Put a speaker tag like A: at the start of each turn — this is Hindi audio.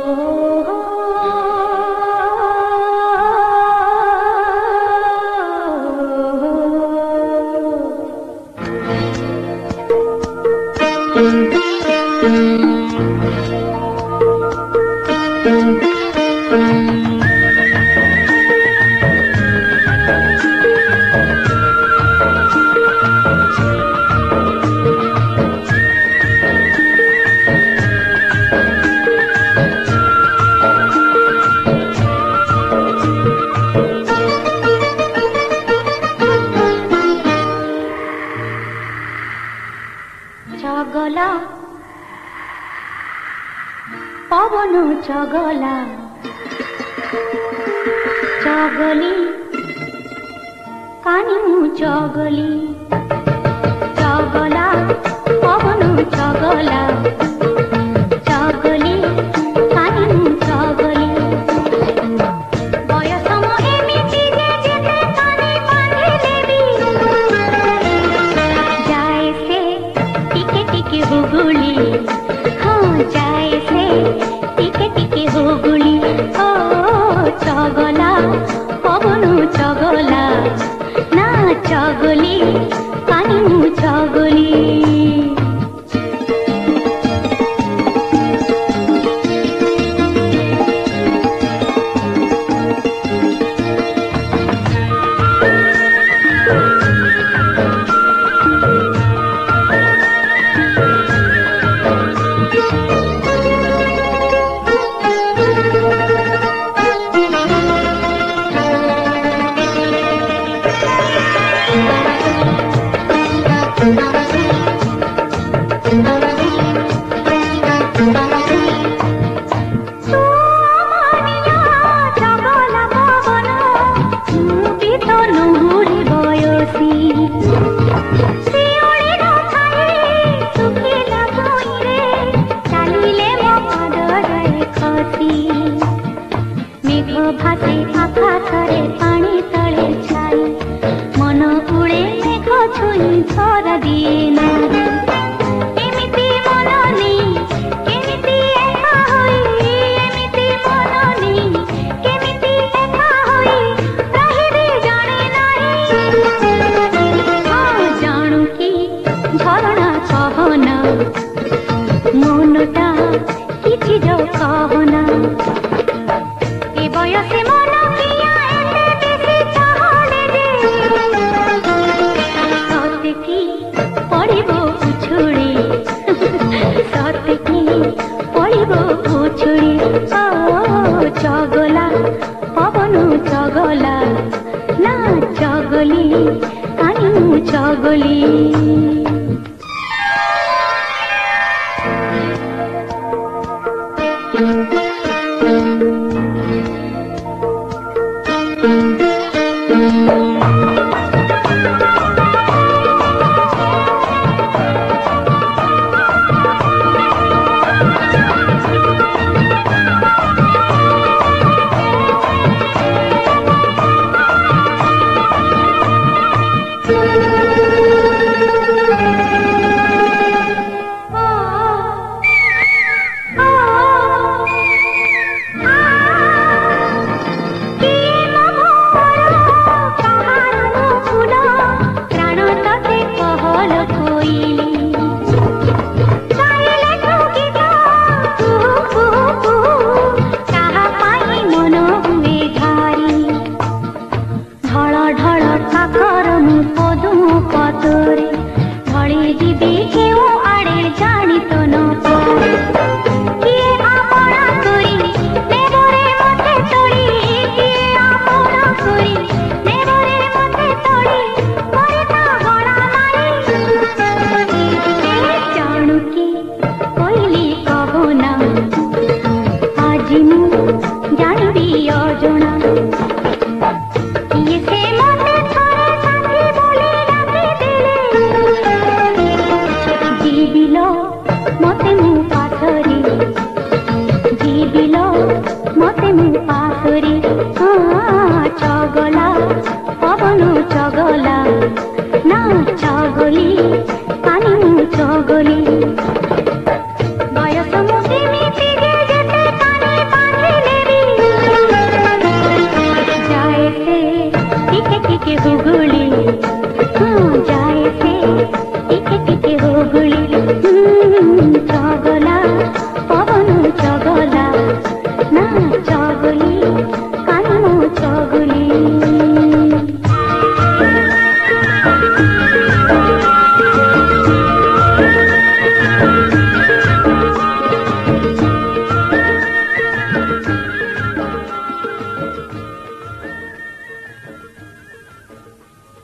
A: चगला पवन चगला चगली कानी मु चगली चगला पवन चगला चगली कानी मु चगली बयस मो एमिति जे जेते कानी बांधि देबी जाए से टिके टिके हुगुली हाँ जाए से टिके टिके हुगुली ओ चगला पवन चगला ना चगली कानी मु चगली भासे आकाशरे पानी तले छाई मन उड़े मेघ छुई झर दिए ना एमिति मननी केमिति एका होई एमिति मननी केमिति एका होई रहिबे जाने नाही हाँ जानू की झरणा कहना मनटा किछि जो कहना बयसे मन किया एते बेसी चाहले जे सत्य की पड़िबो उछुड़ी सत्य की पड़िबो उछुड़ी ओ चगला पवन चगला ना चगली कानी मु चगली Thank you.